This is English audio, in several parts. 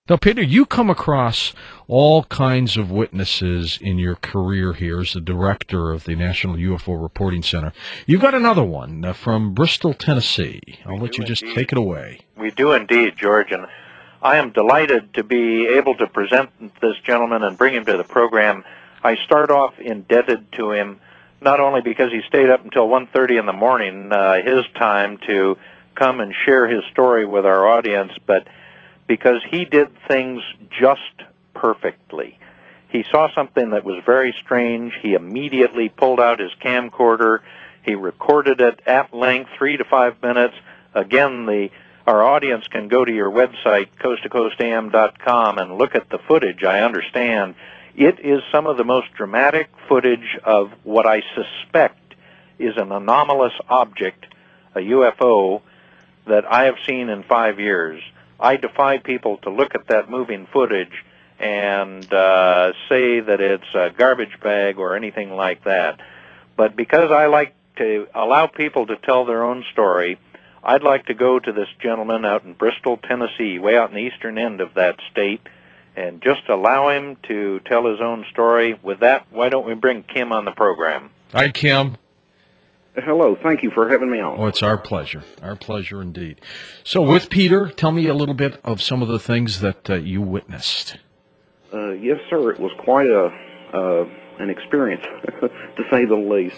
Now, Peter, you come across all kinds of witnesses in your career here as the director of the National UFO Reporting Center. You've got another one from Bristol, Tennessee. I'll let you just take it away. We do indeed, George, and I am delighted to be able to present this gentleman and bring him to the program. I start off indebted to him, not only because he stayed up until 1:30 in the morning, his time, to come and share his story with our audience, but because he did things just perfectly. He saw something that was very strange. He immediately pulled out his camcorder. He recorded it at length, 3 to 5 minutes. Again, our audience can go to your website, coasttocoastam.com, and look at the footage. I understand it is some of the most dramatic footage of what I suspect is an anomalous object, a UFO, that I have seen in 5 years. I defy people to look at that moving footage and say that it's a garbage bag or anything like that. But because I like to allow people to tell their own story, I'd like to go to this gentleman out in Bristol, Tennessee, way out in the eastern end of that state, and just allow him to tell his own story. With that, why don't we bring Kim on the program? Hi, Kim. Hello. Thank you for having me on. Oh, it's our pleasure. Our pleasure indeed. So with Peter, tell me a little bit of some of the things that you witnessed. Yes, sir. It was quite an experience, to say the least.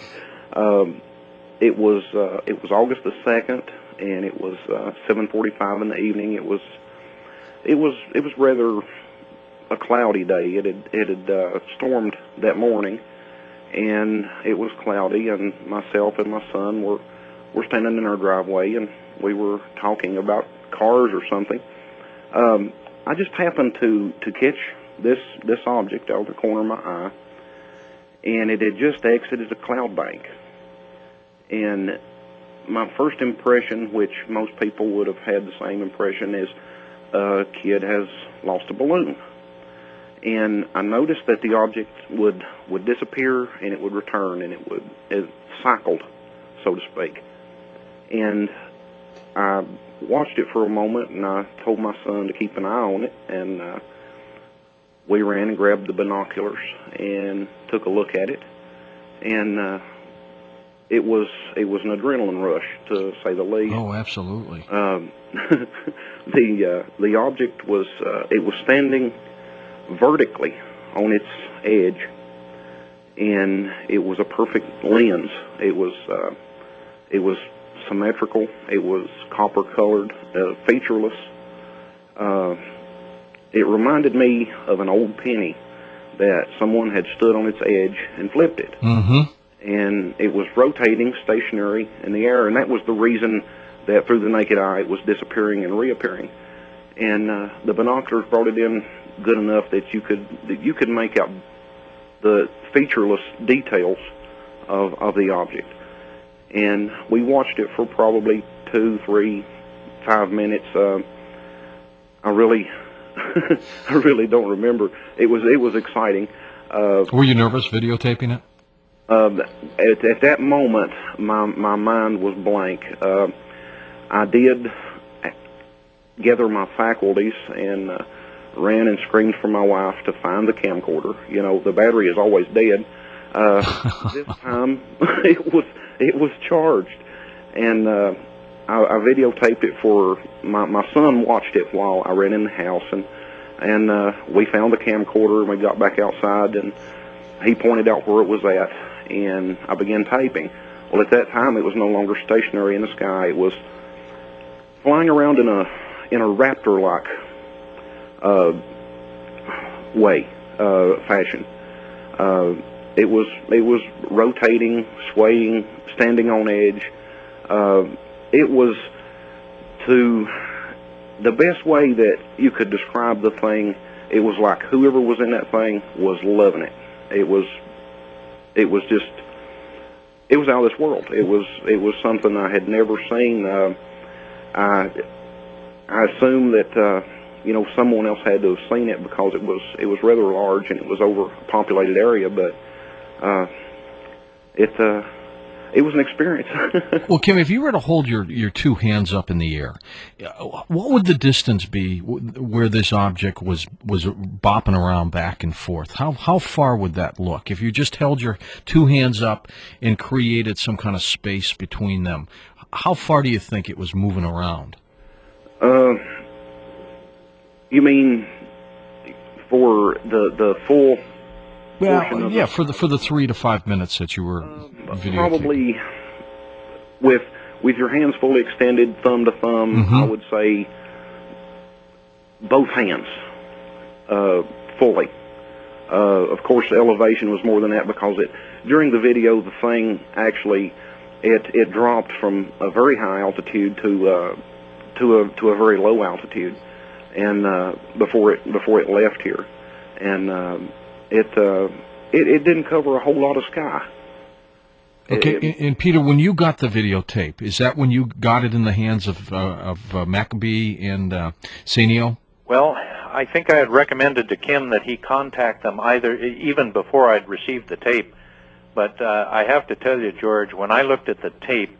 It was August the 2nd, and it was 7:45 in the evening. It was rather a cloudy day. It had stormed that morning, and it was cloudy, and myself and my son were standing in our driveway, and we were talking about cars or something. I just happened to catch this object out of the corner of my eye, and it had just exited a cloud bank. And my first impression, which most people would have had the same impression, is a kid has lost a balloon. And I noticed that the object would disappear and it would return, and it cycled, so to speak. And I watched it for a moment, and I told my son to keep an eye on it, and we ran and grabbed the binoculars and took a look at it, and it was an adrenaline rush, to say the least. Oh, absolutely. The object was standing vertically on its edge, and it was a perfect lens. It was symmetrical. It was copper colored, featureless. It reminded me of an old penny that someone had stood on its edge and flipped it. Mm-hmm. And it was rotating, stationary in the air, and that was the reason that through the naked eye it was disappearing and reappearing. And the binoculars brought it in good enough that you could make out the featureless details of the object. And we watched it for probably 2, 3, 5 minutes. I really don't remember. It was exciting. Were you nervous videotaping it? At that moment, my mind was blank. I did gather my faculties and ran and screamed for my wife to find the camcorder. You know, the battery is always dead. This time, it was charged, and I videotaped it for my son. Watched it while I ran in the house, and we found the camcorder, and we got back outside, and he pointed out where it was at, and I began taping. Well, at that time, it was no longer stationary in the sky. It was flying around in a raptor-like fashion. It was rotating, swaying, standing on edge. It was, to the best way that you could describe the thing, it was like whoever was in that thing was loving it. It was out of this world. It was something I had never seen. I assume that someone else had to have seen it because it was rather large and it was over a populated area. But it was an experience. Well, Kim, if you were to hold your two hands up in the air, what would the distance be where this object was bopping around back and forth? How far would that look if you just held your two hands up and created some kind of space between them? How far do you think it was moving around? You mean for the full? Well, yeah, for the 3 to 5 minutes that you were videotaping. Probably with your hands fully extended, thumb to thumb, I would say both hands fully. Of course, the elevation was more than that because during the video the thing actually it dropped from a very high altitude to a very low altitude, and before it left here, and it didn't cover a whole lot of sky. Okay, and Peter, when you got the videotape, is that when you got it in the hands of Maccabee and Sanio? Well, I think I had recommended to Kim that he contact them even before I'd received the tape. But I have to tell you, George, when I looked at the tape,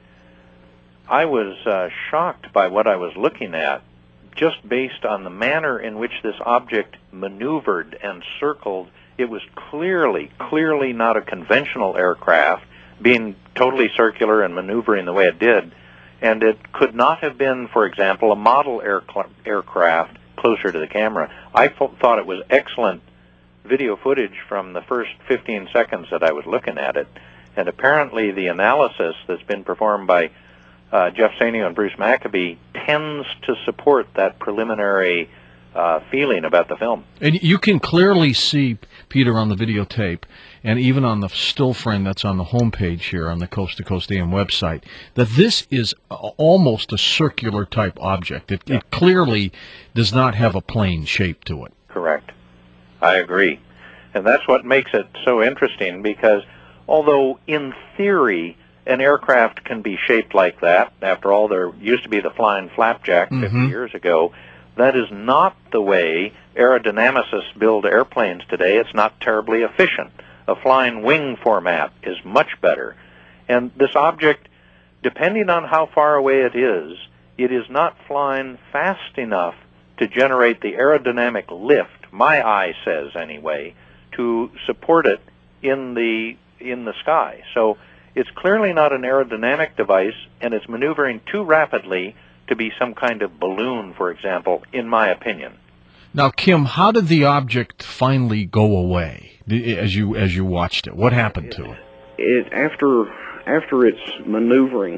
I was shocked by what I was looking at, just based on the manner in which this object maneuvered and circled. It was clearly not a conventional aircraft, being totally circular and maneuvering the way it did. And it could not have been, for example, a model aircraft closer to the camera. I thought it was excellent video footage from the first 15 seconds that I was looking at it. And apparently the analysis that's been performed by Jeff Sanio and Bruce Maccabee tends to support that preliminary feeling about the film. And you can clearly see, Peter, on the videotape, and even on the still frame that's on the homepage here on the Coast to Coast AM website, that this is almost a circular type object. It clearly does not have a plane shape to it. Correct. I agree. And that's what makes it so interesting, because although in theory an aircraft can be shaped like that, after all, there used to be the flying flapjack 50 years ago, that is not the way aerodynamicists build airplanes today. It's not terribly efficient. A flying wing format is much better. And this object, depending on how far away it is not flying fast enough to generate the aerodynamic lift, my eye says anyway, to support it in the sky. So it's clearly not an aerodynamic device, and it's maneuvering too rapidly to be some kind of balloon, for example, in my opinion. Now, Kim, how did the object finally go away as you watched it? What happened to it? After its maneuvering,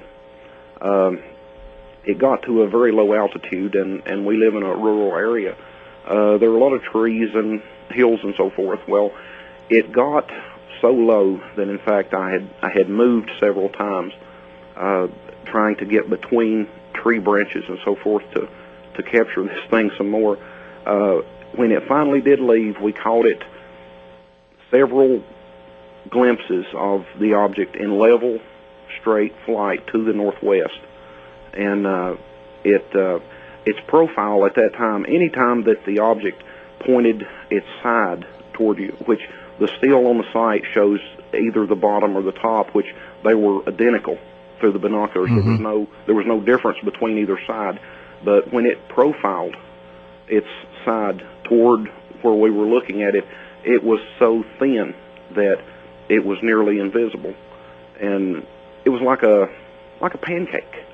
it got to a very low altitude, and we live in a rural area. There were a lot of trees and hills and so forth. Well, it got so low that, in fact, I had moved several times, trying to get between tree branches and so forth to capture this thing some more. When it finally did leave, we caught it several glimpses of the object in level, straight flight to the northwest. And its profile at that time, any time that the object pointed its side toward you, which the still on the site shows either the bottom or the top, which they were identical through the binoculars. There was no difference between either side. But when it profiled its side toward where we were looking at it, it was so thin that it was nearly invisible, and it was like a pancake.